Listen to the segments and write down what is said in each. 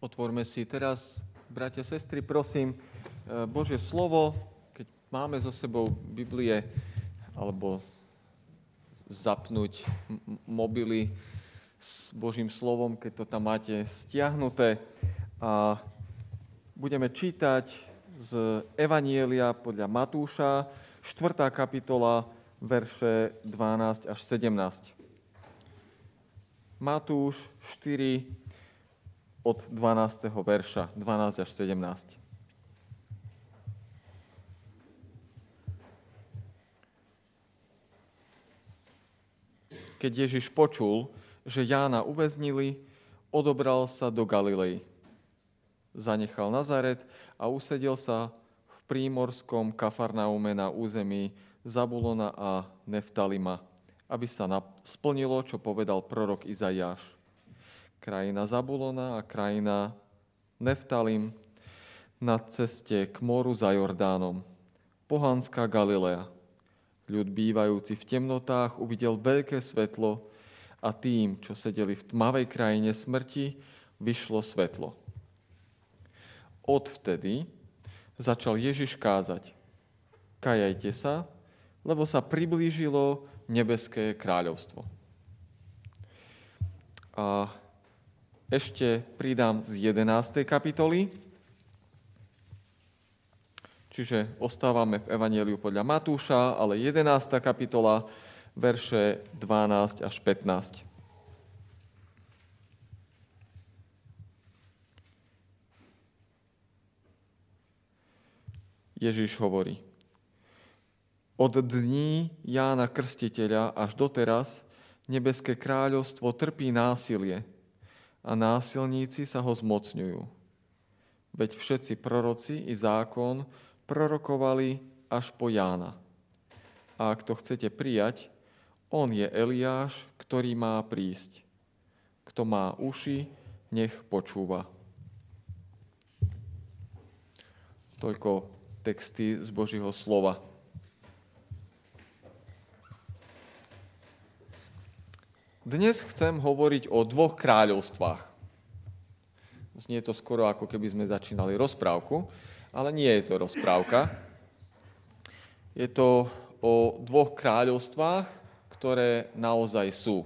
Otvorme si teraz, bratia, sestry, prosím, Božie slovo, keď máme so sebou Biblie, alebo zapnúť mobily s Božím slovom, keď to tam máte stiahnuté. A budeme čítať z Evanielia podľa Matúša, 4. kapitola, verše 12 až 17. Matúš 4, od 12. verša, 12 až 17. Keď Ježiš počul, že Jána uväznili, odobral sa do Galilei. Zanechal Nazaret a usedel sa v prímorskom Kafarnaume na území Zabulona a Neftalima, aby sa splnilo, čo povedal prorok Izaiáš. Krajina Zabulona a krajina Neftalim na ceste k moru za Jordánom. Pohanská Galilea. Ľud bývajúci v temnotách uvidel veľké svetlo a tým, čo sedeli v tmavej krajine smrti, vyšlo svetlo. Odvtedy začal Ježiš kázať: Kajajte sa, lebo sa priblížilo nebeské kráľovstvo. A ešte pridám z 11. kapitoly, čiže ostávame v Evanieliu podľa Matúša, ale 11. kapitola, verše 12 až 15. Ježiš hovorí: Od dní Jána Krstiteľa až doteraz nebeské kráľovstvo trpí násilie, a násilníci sa ho zmocňujú. Veď všetci proroci i zákon prorokovali až po Jána. A ak to chcete prijať, on je Eliáš, ktorý má prísť. Kto má uši, nech počúva. Toľko texty z Božieho slova. Dnes chcem hovoriť o dvoch kráľovstvách. Znie to skoro, ako keby sme začínali rozprávku, ale nie je to rozprávka. Je to o dvoch kráľovstvách, ktoré naozaj sú.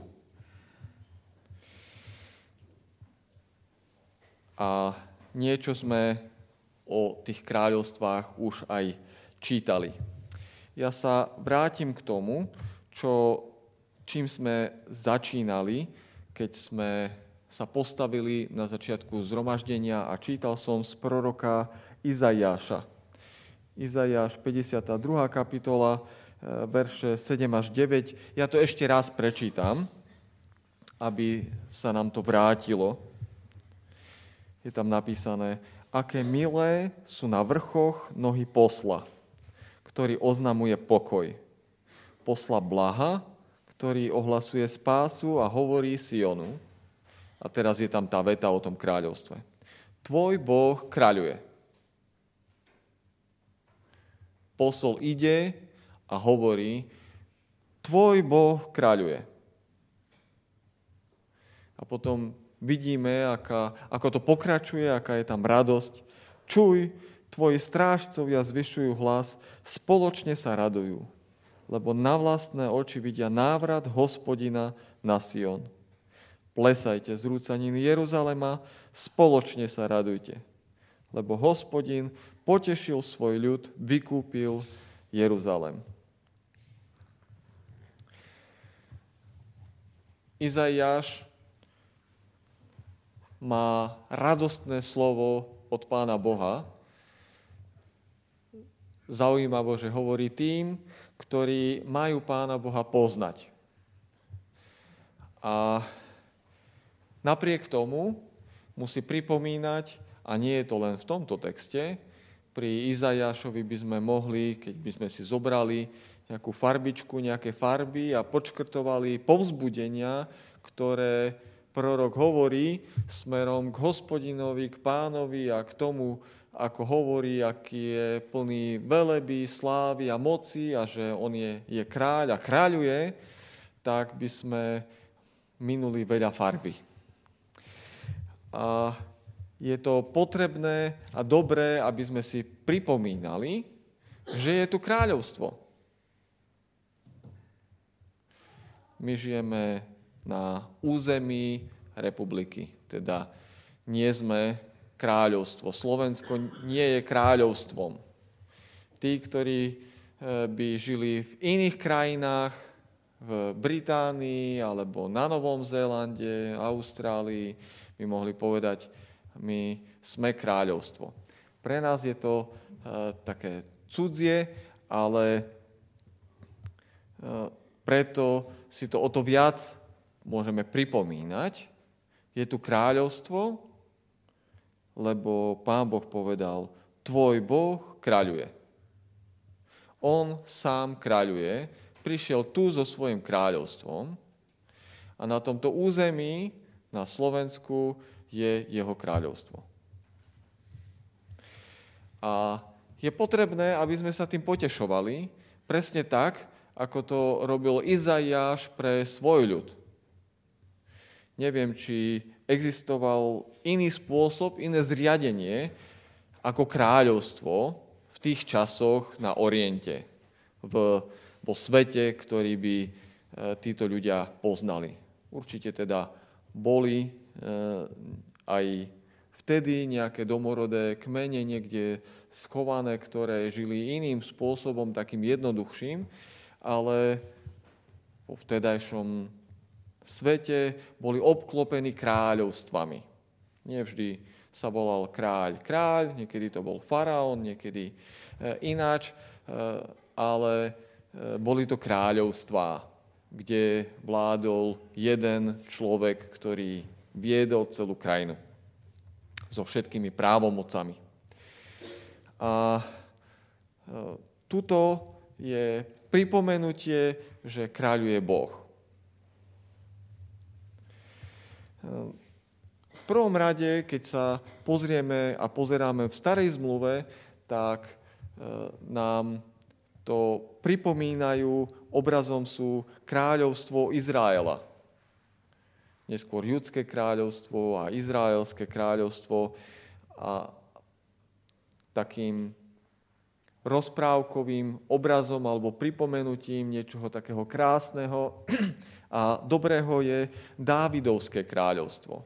A niečo sme o tých kráľovstvách už aj čítali. Ja sa vrátim k tomu, čím sme začínali, keď sme sa postavili na začiatku zhromaždenia a čítal som z proroka Izaiáša. Izaiáš 52. kapitola, verše 7 až 9. Ja to ešte raz prečítam, aby sa nám to vrátilo. Je tam napísané: Aké milé sú na vrchoch nohy posla, ktorý oznamuje pokoj. Posla blaha, ktorý ohlasuje spásu a hovorí Sionu. A teraz je tam tá veta o tom kráľovstve. Tvoj Boh kráľuje. Posol ide a hovorí: Tvoj Boh kráľuje. A potom vidíme, ako to pokračuje, aká je tam radosť. Čuj, tvoji strážcovia zvyšujú hlas, spoločne sa radujú, lebo na vlastné oči vidia návrat Hospodina na Sion. Plesajte z rúcanín Jeruzalema, spoločne sa radujte, lebo Hospodin potešil svoj ľud, vykúpil Jeruzalem. Izaiáš má radostné slovo od Pána Boha. Zaujímavo, že hovorí tým, ktorí majú Pána Boha poznať. A napriek tomu musí pripomínať, a nie je to len v tomto texte, pri Izaiášovi by sme mohli, keď by sme si zobrali nejakú farbičku, nejaké farby a počkrtovali povzbudenia, ktoré prorok hovorí smerom k Hospodinovi, k Pánovi a k tomu, ako hovorí, aký je plný veleby, slávy a moci a že on je kráľ a kráľuje, tak by sme minuli veľa farby. A je to potrebné a dobré, aby sme si pripomínali, že je tu kráľovstvo. My žijeme na území republiky, teda nie sme kráľovstvo. Slovensko nie je kráľovstvom. Tí, ktorí by žili v iných krajinách, v Británii alebo na Novom Zélande, Austrálii, by mohli povedať, my sme kráľovstvo. Pre nás je to také cudzie, ale preto si to o to viac môžeme pripomínať. Je tu kráľovstvo, lebo Pán Boh povedal, tvoj Boh kráľuje. On sám kráľuje, prišiel tu so svojím kráľovstvom a na tomto území, na Slovensku, je jeho kráľovstvo. A je potrebné, aby sme sa tým potešovali, presne tak, ako to robil Izaiáš pre svoj ľud. Neviem, či existoval iný spôsob, iné zriadenie ako kráľovstvo v tých časoch na Oriente, vo svete, ktorý by títo ľudia poznali. Určite teda boli aj vtedy nejaké domorodé kmene niekde schované, ktoré žili iným spôsobom, takým jednoduchším, ale vo vtedajšom svete boli obklopení kráľovstvami. Nevždy sa volal kráľ, niekedy to bol faraón, niekedy ináč, ale boli to kráľovstvá, kde vládol jeden človek, ktorý viedol celú krajinu so všetkými právomocami. A tuto je pripomenutie, že kráľuje Boh. V prvom rade, keď sa pozrieme a pozeráme v Starej zmluve, tak nám to pripomínajú, obrazom sú kráľovstvo Izraela. Neskôr judské kráľovstvo a izraelské kráľovstvo a takým rozprávkovým obrazom alebo pripomenutím niečoho takého krásneho a dobrého je Dávidovské kráľovstvo.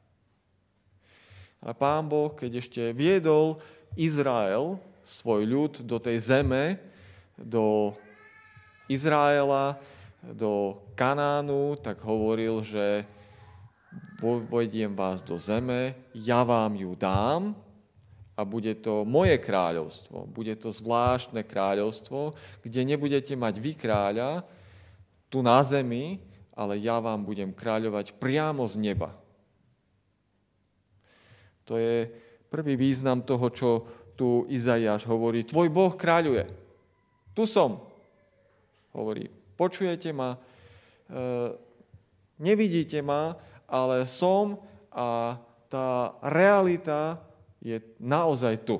A Pán Boh, keď ešte viedol Izrael, svoj ľud, do tej zeme, do Izraela, do Kanánu, tak hovoril, že vojdiem vás do zeme, ja vám ju dám a bude to moje kráľovstvo. Bude to zvláštne kráľovstvo, kde nebudete mať vy kráľa tu na zemi, ale ja vám budem kráľovať priamo z neba. To je prvý význam toho, čo tu Izaiáš hovorí. Tvoj Boh kráľuje. Tu som. Hovorí, počujete ma, nevidíte ma, ale som a tá realita je naozaj tu.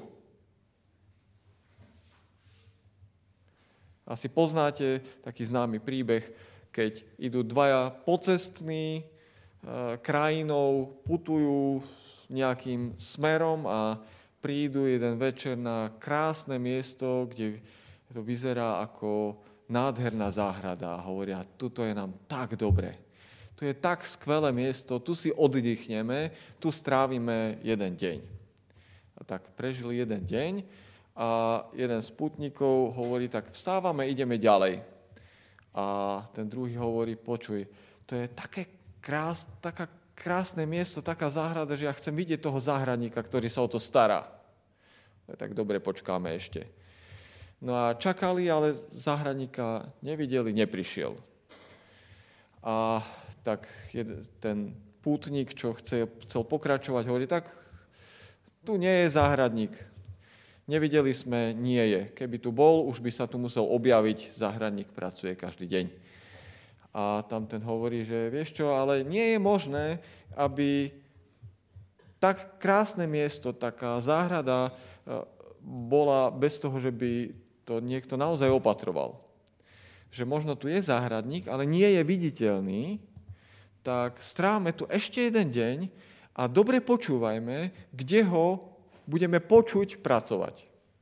Asi poznáte taký známy príbeh, keď idú dvaja pocestní krajinou, putujú nejakým smerom a prídu jeden večer na krásne miesto, kde to vyzerá ako nádherná záhrada a hovoria, tuto je nám tak dobre. Tu je tak skvelé miesto, tu si oddychneme, tu strávime jeden deň. A tak prežili jeden deň a jeden z putníkov hovorí, tak vstávame, ideme ďalej. A ten druhý hovorí, počuj, to je také krásne miesto, taká záhrada, že ja chcem vidieť toho záhradníka, ktorý sa o to stará. Tak dobre, počkáme ešte. No a čakali, ale záhradníka nevideli, neprišiel. A tak ten pútnik, čo chcel pokračovať, hovorí, tak tu nie je záhradník. Nevideli sme, nie je. Keby tu bol, už by sa tu musel objaviť, záhradník pracuje každý deň. A tam ten hovorí, že vieš čo, ale nie je možné, aby tak krásne miesto, taká záhrada bola bez toho, že by to niekto naozaj opatroval. Že možno tu je záhradník, ale nie je viditeľný, tak strávame tu ešte jeden deň a dobre počúvajme, kde ho budeme počuť pracovať.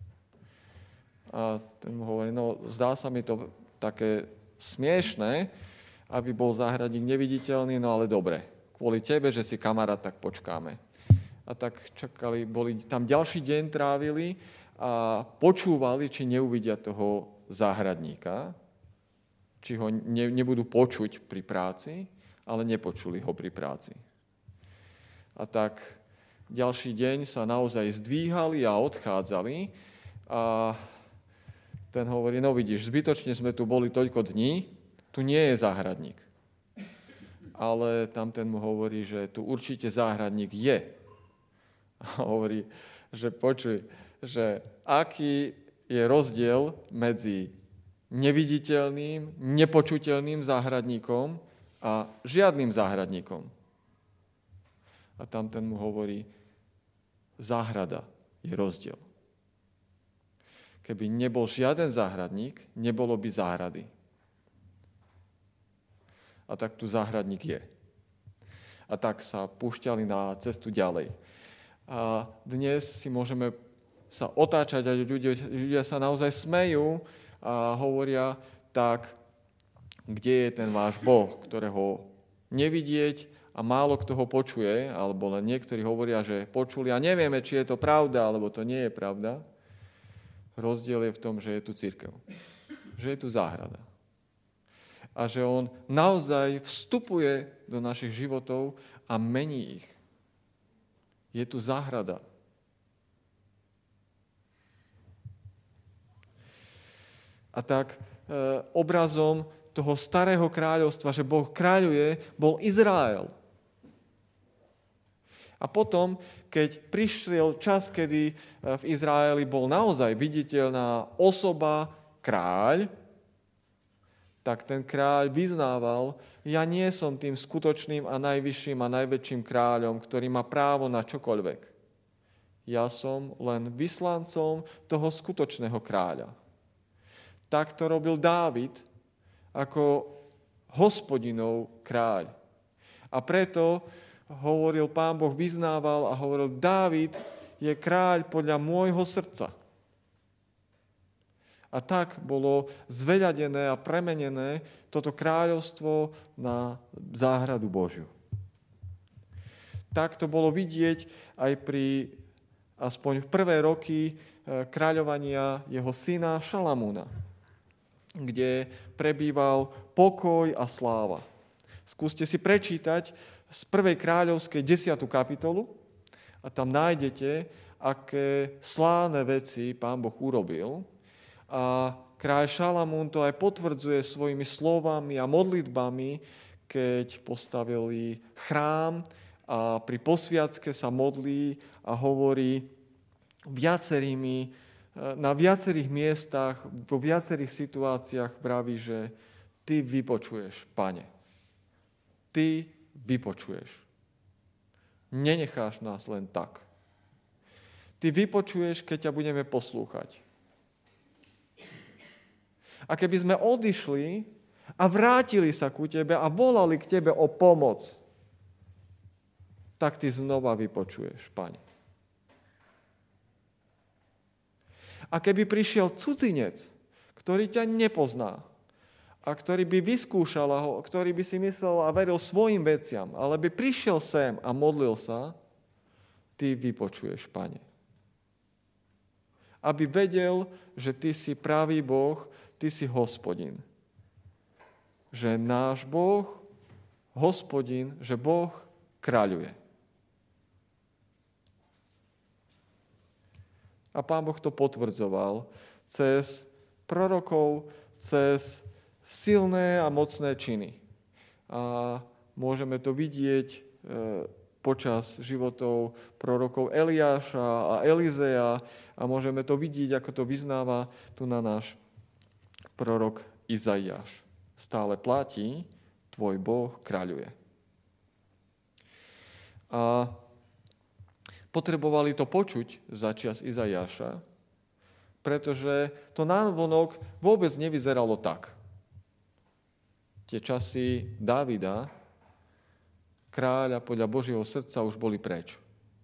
A ten mu hovorí, no zdá sa mi to také smiešné, aby bol záhradník neviditeľný, no ale dobre, kvôli tebe, že si kamarát, tak počkáme. A tak čakali, boli tam ďalší deň trávili a počúvali, či neuvidia toho záhradníka, či ho nebudú počuť pri práci, ale nepočuli ho pri práci. A tak ďalší deň sa naozaj zdvíhali a odchádzali a ten hovorí, no vidíš, zbytočne sme tu boli toľko dní, tu nie je záhradník. Ale tamten mu hovorí, že tu určite záhradník je. A hovorí, že počuj, že aký je rozdiel medzi neviditeľným, nepočuteľným záhradníkom a žiadnym záhradníkom. A tamten mu hovorí, záhrada je rozdiel. Keby nebol žiaden záhradník, nebolo by záhrady. A tak tu záhradník je. A tak sa púšťali na cestu ďalej. A dnes si môžeme sa otáčať a ľudia sa naozaj smejú a hovoria, tak kde je ten váš Boh, ktorého nevidieť a málo kto ho počuje, alebo len niektorí hovoria, že počuli a nevieme, či je to pravda, alebo to nie je pravda. Rozdiel je v tom, že je tu cirkev, že je tu záhrada. A že on naozaj vstupuje do našich životov a mení ich. Je tu záhrada. A tak obrazom toho starého kráľovstva, že Boh kráľuje, bol Izrael. A potom, keď prišiel čas, kedy v Izraeli bol naozaj viditeľná osoba, kráľ, tak ten kráľ vyznával, ja nie som tým skutočným a najvyšším a najväčším kráľom, ktorý má právo na čokoľvek. Ja som len vyslancom toho skutočného kráľa. Tak to robil Dávid ako Hospodinov kráľ. A preto hovoril Pán Boh, vyznával a hovoril, Dávid je kráľ podľa môjho srdca. A tak bolo zveľadené a premenené toto kráľovstvo na záhradu Božiu. Tak to bolo vidieť aj pri, aspoň v prvé roky kráľovania jeho syna Šalamúna, kde prebýval pokoj a sláva. Skúste si prečítať z 1. kráľovskej 10. kapitolu a tam nájdete, aké slávne veci Pán Boh urobil. A kráľ Šalamún to aj potvrdzuje svojimi slovami a modlitbami, keď postavili chrám a pri posviacke sa modlí a hovorí na viacerých miestach, vo viacerých situáciách vraví, že ty vypočuješ, Pane. Ty vypočuješ. Nenecháš nás len tak. Ty vypočuješ, keď ťa budeme poslúchať. A keby sme odišli a vrátili sa ku tebe a volali k tebe o pomoc, tak ty znova vypočuješ, Pane. A keby prišiel cudzinec, ktorý ťa nepozná a ktorý by vyskúšal, ktorý by si myslel a veril svojim veciam, ale by prišiel sem a modlil sa, ty vypočuješ, Pane. Aby vedel, že ty si pravý Boh, ty si Hospodin. Že náš Boh, Hospodin, že Boh kráľuje. A Pán Boh to potvrdzoval cez prorokov, cez silné a mocné činy. A môžeme to vidieť počas životov prorokov Eliáša a Elizea a môžeme to vidieť, ako to vyznáva tu na náš prorok Izaiáš. Stále platí, tvoj Boh kráľuje. A potrebovali to počuť za čias Izaiáša, pretože to navonok vôbec nevyzeralo tak. Tie časy Dávida, kráľa podľa Božieho srdca už boli preč.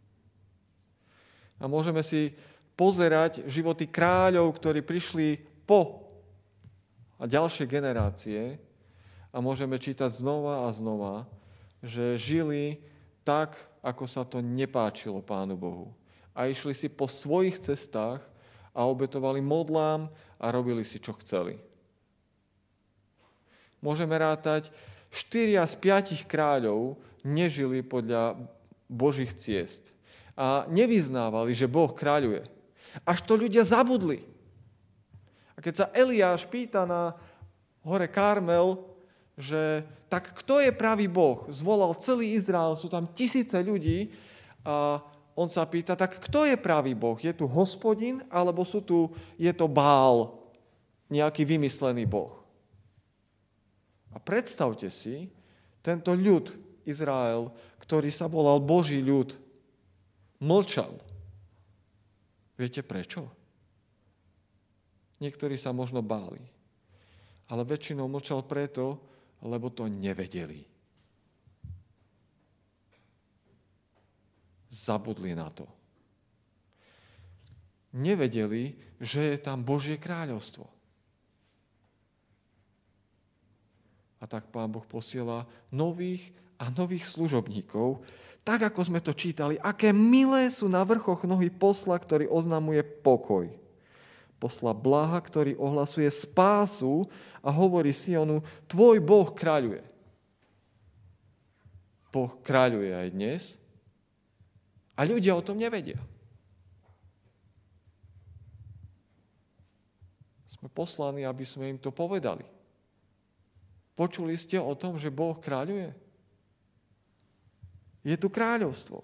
A môžeme si pozerať životy kráľov, ktorí prišli po a ďalšie generácie a môžeme čítať znova a znova, že žili tak, ako sa to nepáčilo Pánu Bohu. A išli si po svojich cestách a obetovali modlám a robili si, čo chceli. Môžeme rátať, 4 z 5 kráľov nežili podľa Božích ciest a nevyznávali, že Boh kráľuje. Až to ľudia zabudli. A keď sa Eliáš pýta na hore Karmel, že tak kto je pravý Boh? Zvolal celý Izrael, sú tam tisíce ľudí a on sa pýta, tak kto je pravý Boh? Je tu Hospodin, alebo je to Bál, nejaký vymyslený Boh? A predstavte si, tento ľud Izrael, ktorý sa volal Boží ľud, mlčal. Viete prečo? Niektorí sa možno báli, ale väčšinou mlčal preto, lebo to nevedeli. Zabudli na to. Nevedeli, že je tam Božie kráľovstvo. A tak Pán Boh posiela nových a nových služobníkov, tak ako sme to čítali, aké milé sú na vrchoch nohy posla, ktorý oznamuje pokoj. Posla blaha, ktorý ohlasuje spásu a hovorí Sionu, tvoj Boh kráľuje. Boh kráľuje aj dnes a ľudia o tom nevedia. Sme poslaní, aby sme im to povedali. Počuli ste o tom, že Boh kráľuje? Je tu kráľovstvo.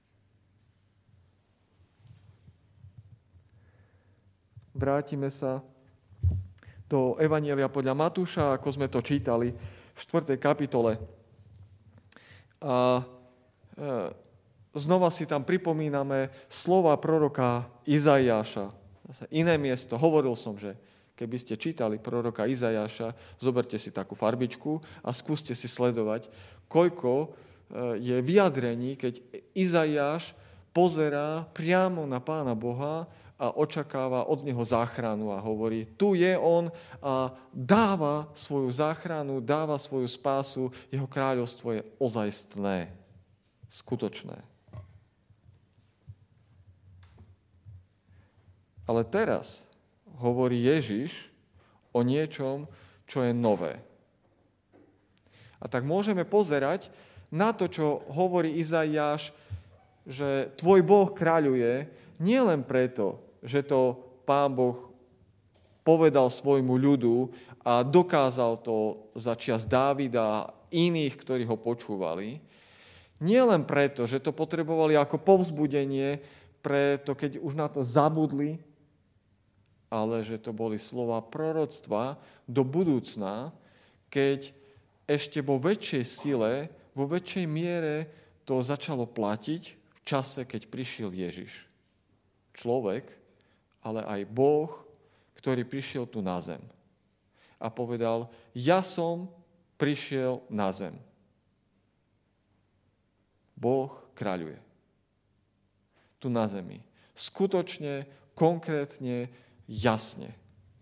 Vrátime sa do Evanjelia podľa Matúša, ako sme to čítali v 4. kapitole. A znova si tam pripomíname slova proroka Izaiáša. Iné miesto. Hovoril som, že keby ste čítali proroka Izaiáša, zoberte si takú farbičku a skúste si sledovať, koľko je vyjadrení, keď Izaiáš pozerá priamo na Pána Boha a očakáva od neho záchranu a hovorí, tu je on a dáva svoju záchranu, dáva svoju spásu, jeho kráľovstvo je ozajstné, skutočné. Ale teraz hovorí Ježiš o niečom, čo je nové. A tak môžeme pozerať na to, čo hovorí Izaiáš, že tvoj Boh kráľuje, nielen preto, že to Pán Boh povedal svojmu ľudu a dokázal to za čias Dávida a iných, ktorí ho počúvali, nielen preto, že to potrebovali ako povzbudenie, preto keď už na to zabudli, ale že to boli slova proroctva do budúcna, keď ešte vo väčšej sile, vo väčšej miere to začalo platiť v čase, keď prišiel Ježiš. Človek, ale aj Boh, ktorý prišiel tu na zem. A povedal, ja som prišiel na zem. Boh kráľuje. Tu na zemi. Skutočne, konkrétne, jasne.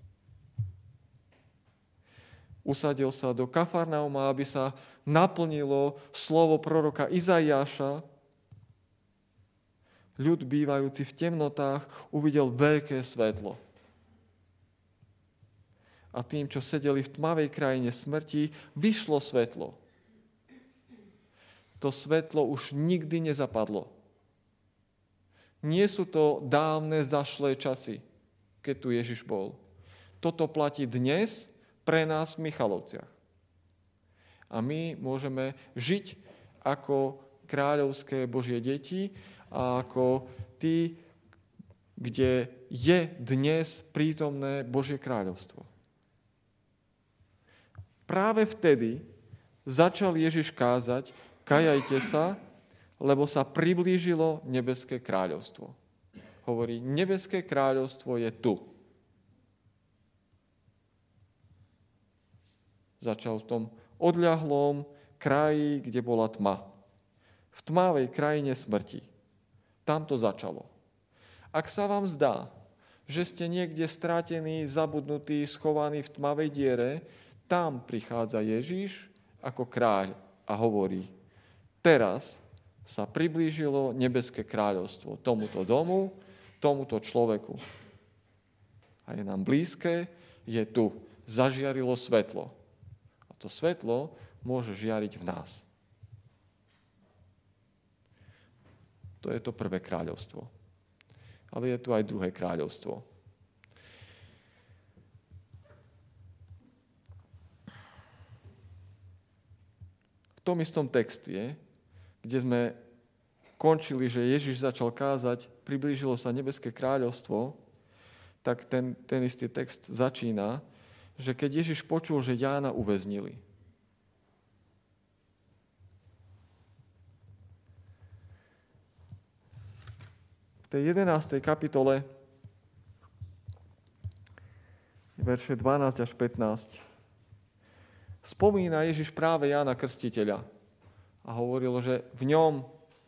Usadil sa do Kafarnauma, aby sa naplnilo slovo proroka Izaiáša. Ľud bývajúci v temnotách uvidel veľké svetlo. A tým, čo sedeli v tmavej krajine smrti, vyšlo svetlo. To svetlo už nikdy nezapadlo. Nie sú to dávne zašlé časy, keď tu Ježiš bol. Toto platí dnes pre nás v Michalovciach. A my môžeme žiť ako kráľovské Božie deti a ako tí, kde je dnes prítomné Božie kráľovstvo. Práve vtedy začal Ježiš kázať, kajajte sa, lebo sa priblížilo nebeské kráľovstvo. Hovorí, nebeské kráľovstvo je tu. Začal v tom odľahlom kraji, kde bola tma. v tmavej krajine smrti. Tam to začalo. Ak sa vám zdá, že ste niekde strátení, zabudnutí, schovaní v tmavej diere, tam prichádza Ježiš ako kráľ a hovorí: teraz sa priblížilo nebeské kráľovstvo tomuto domu, tomuto človeku. A je nám blízke, je tu. Zažiarilo svetlo. A to svetlo môže žiariť v nás. To je to prvé kráľovstvo. Ale je tu aj druhé kráľovstvo. V tom istom texte, kde sme končili, že Ježiš začal kázať, priblížilo sa nebeské kráľovstvo, tak ten istý text začína, že keď Ježiš počul, že Jána uväznili. V tej 11. kapitole, verše 12 až 15, spomína Ježiš práve Jána Krstiteľa a hovoril, že v ňom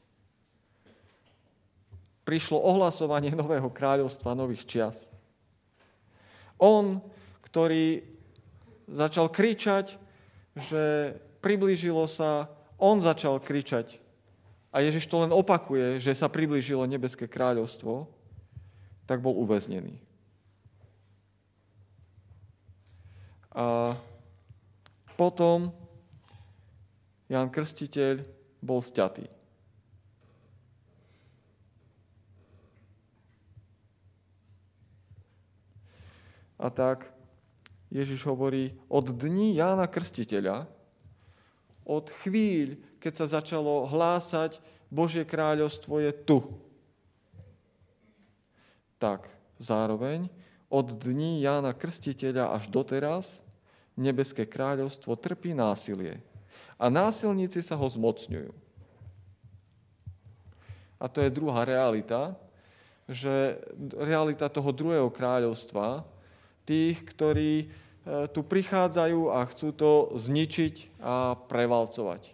prišlo ohlasovanie nového kráľovstva, nových čias. On, ktorý začal kričať, že priblížilo sa, on začal kričať. A Ježiš to len opakuje, že sa priblížilo nebeské kráľovstvo, tak bol uväznený. A potom Ján Krstiteľ bol sťatý. A tak Ježiš hovorí, od dní Jána Krstiteľa, od chvíľ, keď sa začalo hlásať, Božie kráľovstvo je tu. Tak zároveň od dní Jána Krstiteľa až doteraz nebeské kráľovstvo trpí násilie. A násilníci sa ho zmocňujú. A to je druhá realita, že realita toho druhého kráľovstva, tých, ktorí tu prichádzajú a chcú to zničiť a prevalcovať.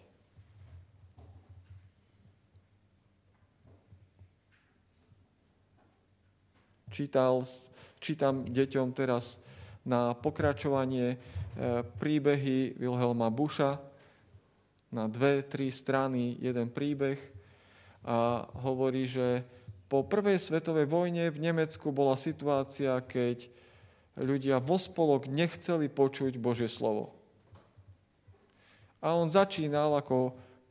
Čítam deťom teraz na pokračovanie príbehy Wilhelma Buscha, na 2-3 strany jeden príbeh a hovorí, že po prvej svetovej vojne v Nemecku bola situácia, keď ľudia vo spolok nechceli počuť Božie slovo. A on začínal ako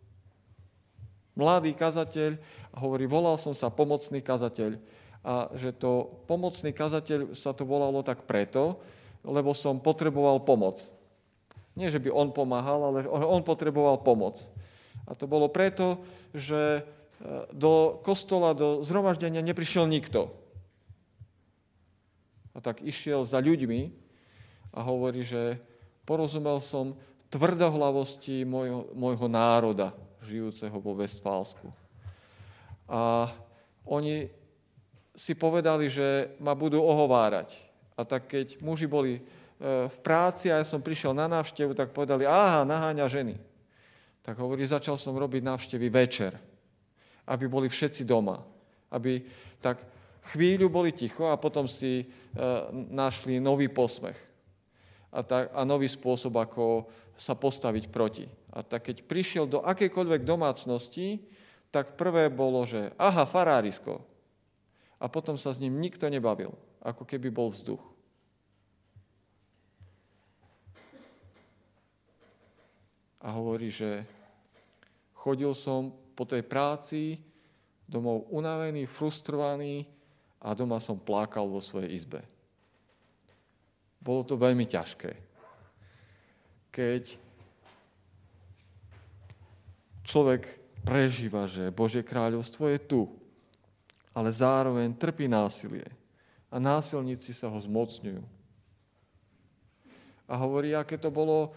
mladý kazateľ a hovorí, volal som sa pomocný kazateľ. A že to pomocný kazateľ sa to volalo tak preto, lebo som potreboval pomoc. Nie, že by on pomáhal, ale on potreboval pomoc. A to bolo preto, že do kostola, do zhromaždenia neprišiel nikto. A tak išiel za ľuďmi a hovorí, že porozumel som tvrdohlavosti môjho národa, žijúceho vo Vestfálsku. A oni si povedali, že ma budú ohovárať. A tak keď muži boli v práci a ja som prišiel na návštevu, tak povedali, aha, naháňa ženy. Tak hovorí, začal som robiť návštevy večer, aby boli všetci doma. Aby tak chvíľu boli ticho a potom si našli nový posmech a nový spôsob, ako sa postaviť proti. A tak keď prišiel do akejkoľvek domácnosti, tak prvé bolo, že aha, farárisko. A potom sa s ním nikto nebavil, ako keby bol vzduch. A hovorí, že chodil som po tej práci domov unavený, frustrovaný, a doma som plakal vo svojej izbe. Bolo to veľmi ťažké. Keď človek prežíva, že Božie kráľovstvo je tu, ale zároveň trpí násilie a násilníci sa ho zmocňujú. A hovorí, aké to bolo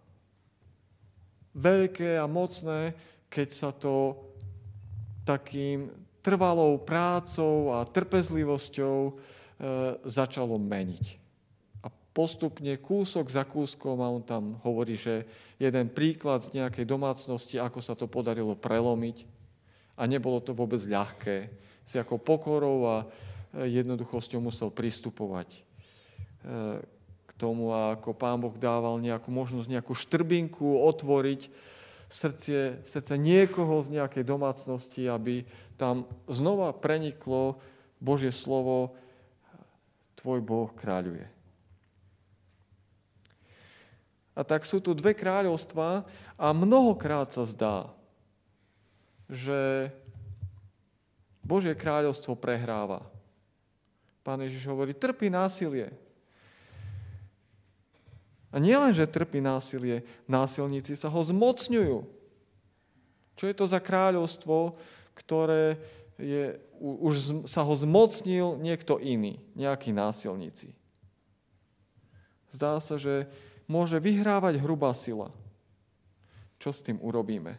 veľké a mocné, keď sa to takým trvalou prácou a trpezlivosťou začalo meniť. A postupne kúsok za kúskom, a on tam hovorí, že jeden príklad z nejakej domácnosti, ako sa to podarilo prelomiť, A nebolo to vôbec ľahké. Si ako pokorou a jednoduchosťou musel pristupovať k tomu, a ako Pán Boh dával nejakú možnosť, nejakú štrbinku otvoriť srdce niekoho z nejakej domácnosti, aby tam znova preniklo Božie slovo: tvoj Boh kráľuje. A tak sú tu dve kráľovstvá a mnohokrát sa zdá, že Božie kráľovstvo prehráva. Pán Ježiš hovorí, trpí násilie. A nielen, že trpí násilie, násilníci sa ho zmocňujú. Čo je to za kráľovstvo, ktoré už sa ho zmocnil niekto iný, nejakí násilníci? Zdá sa, že môže vyhrávať hrubá sila. Čo s tým urobíme?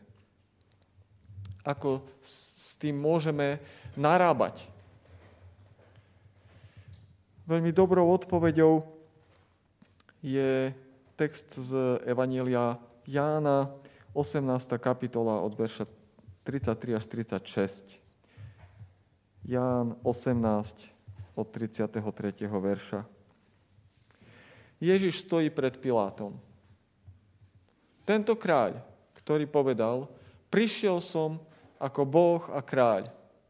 Ako s tým môžeme narábať? Veľmi dobrou odpoveďou je text z Evanjelia Jána, 18. kapitola od verša 33 až 36. Ján 18 od 33. verša. Ježiš stojí pred Pilátom. Tento kráľ, ktorý povedal, prišiel som ako Boh a kráľ.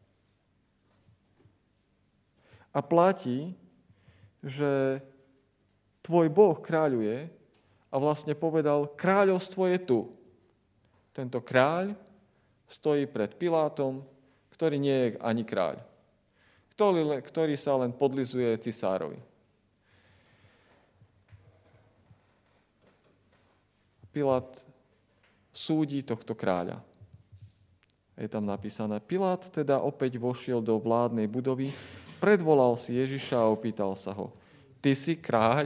A platí, že tvoj Boh kráľuje, a vlastne povedal, kráľovstvo je tu. Tento kráľ stojí pred Pilátom, ktorý nie je ani kráľ, ktorý sa len podlizuje cisárovi. Pilát súdi tohto kráľa. Je tam napísané, Pilát teda opäť vošiel do vládnej budovy, predvolal si Ježiša a opýtal sa ho, ty si kráľ?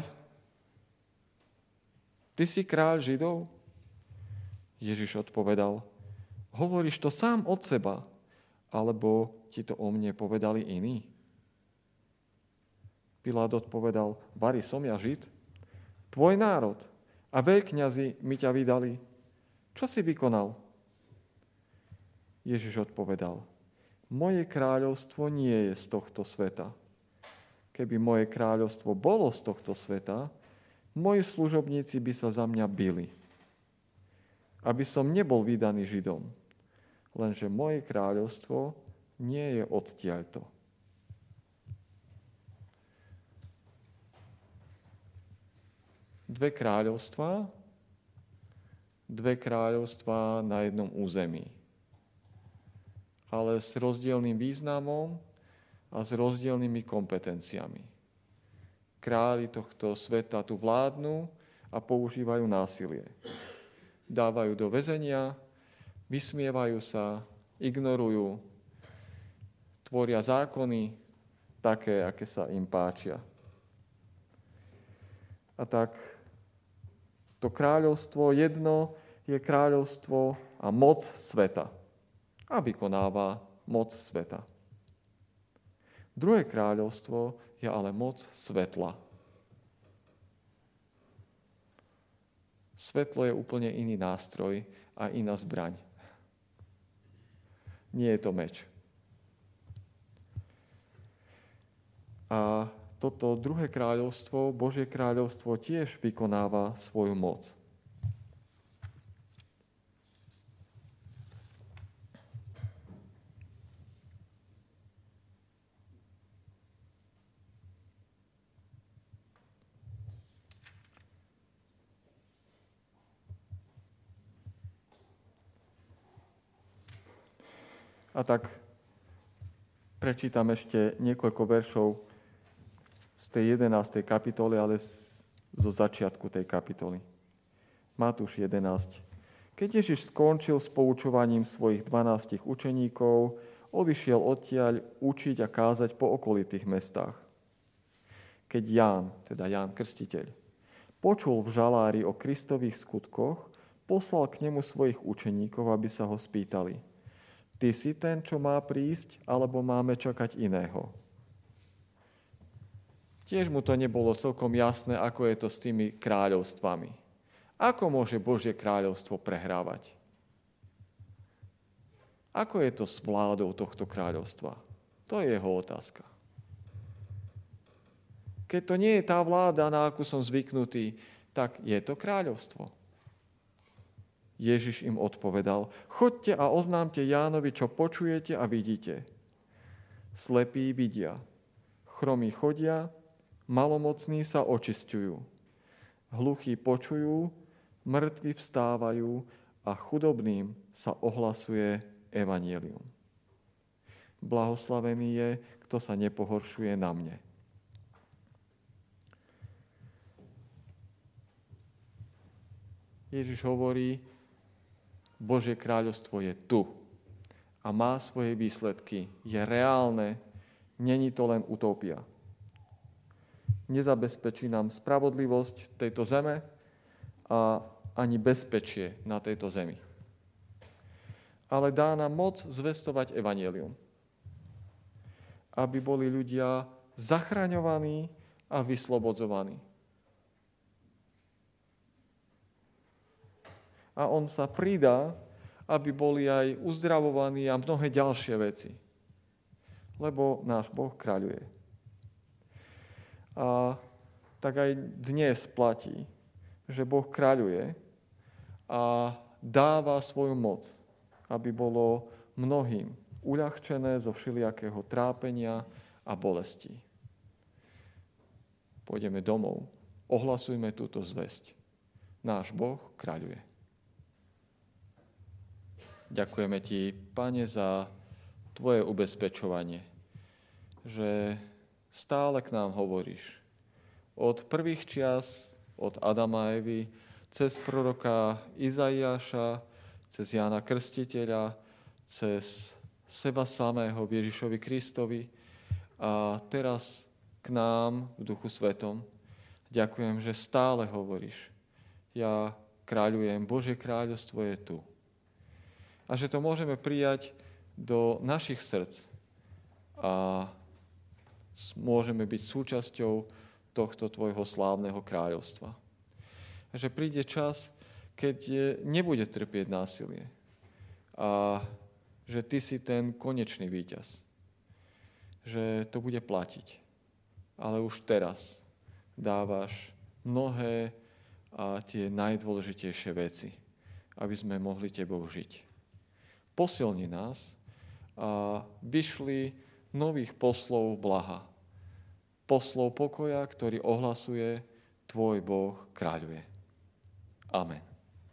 Ty si kráľ Židov? Ježiš odpovedal, hovoríš to sám od seba, alebo ti to o mne povedali iní? Pilát odpovedal, vari som ja Žid? Tvoj národ a veľkňazi mi ťa vydali. Čo si vykonal? Ježiš odpovedal, moje kráľovstvo nie je z tohto sveta. Keby moje kráľovstvo bolo z tohto sveta, moji služobníci by sa za mňa bili, aby som nebol vydaný Židom. Lenže moje kráľovstvo nie je odtiaľto. Dve kráľovstvá na jednom území, ale s rozdielnym významom a s rozdielnymi kompetenciami. Králi tohto sveta tu vládnu a používajú násilie. Dávajú do väzenia, vysmievajú sa, ignorujú, tvoria zákony také, aké sa im páčia. A tak to kráľovstvo jedno je kráľovstvo a moc sveta. A vykonáva moc sveta. Druhé kráľovstvo je ale moc svetla. Svetlo je úplne iný nástroj a iná zbraň. Nie je to meč. A toto druhé kráľovstvo, Božie kráľovstvo, tiež vykonáva svoju moc. A tak prečítam ešte niekoľko veršov z tej 11. kapitoly, ale zo začiatku tej kapitoly. Matúš 11. Keď Ježiš skončil s poučovaním svojich 12 učeníkov, odišiel odtiaľ učiť a kázať po okolitých mestách. Keď Ján, teda Ján Krstiteľ, počul v žalári o Kristových skutkoch, poslal k nemu svojich učeníkov, aby sa ho spýtali, ty si ten, čo má prísť, alebo máme čakať iného? Tiež mu to nebolo celkom jasné, ako je to s tými kráľovstvami. Ako môže Božie kráľovstvo prehrávať? Ako je to s vládou tohto kráľovstva? To je jeho otázka. Keď to nie je tá vláda, na akú som zvyknutý, tak je to kráľovstvo. Ježiš im odpovedal: choďte a oznámte Jánovi, čo počujete a vidíte. Slepí vidia, chromí chodia, malomocní sa očisťujú, hluchí počujú, mŕtvi vstávajú a chudobným sa ohlasuje evanjelium. Blahoslavený je, kto sa nepohoršuje na mne. Ježiš hovorí, Božie kráľovstvo je tu a má svoje výsledky. Je reálne, není to len utopia. Nezabezpečí nám spravodlivosť tejto zeme a ani bezpečie na tejto zemi. Ale dá nám moc zvestovať evanjelium, aby boli ľudia zachraňovaní a vyslobodzovaní. A on sa pridá, aby boli aj uzdravovaní a mnohé ďalšie veci. Lebo náš Boh kráľuje. A tak aj dnes platí, že Boh kráľuje a dáva svoju moc, aby bolo mnohým uľahčené zo všelijakého trápenia a bolesti. Pôjdeme domov, ohlasujme túto zvesť. Náš Boh kráľuje. Ďakujeme ti, Pane, za tvoje ubezpečovanie, že stále k nám hovoríš. Od prvých čias, od Adama a Evy, cez proroka Izaiáša, cez Jána Krstiteľa, cez seba samého v Ježišovi Kristovi a teraz k nám v Duchu Svetom. Ďakujem, že stále hovoríš. Ja kráľujem, Božie kráľovstvo je tu. A že to môžeme prijať do našich srdc a môžeme byť súčasťou tohto tvojho slávneho kráľovstva. A že príde čas, keď nebude trpieť násilie a že ty si ten konečný víťaz. Že to bude platiť. Ale už teraz dávaš mnohé a tie najdôležitejšie veci, aby sme mohli tebou žiť. Posilni nás a vyšli nových poslov blaha. Poslov pokoja, ktorý ohlasuje tvoj Boh kráľuje. Amen.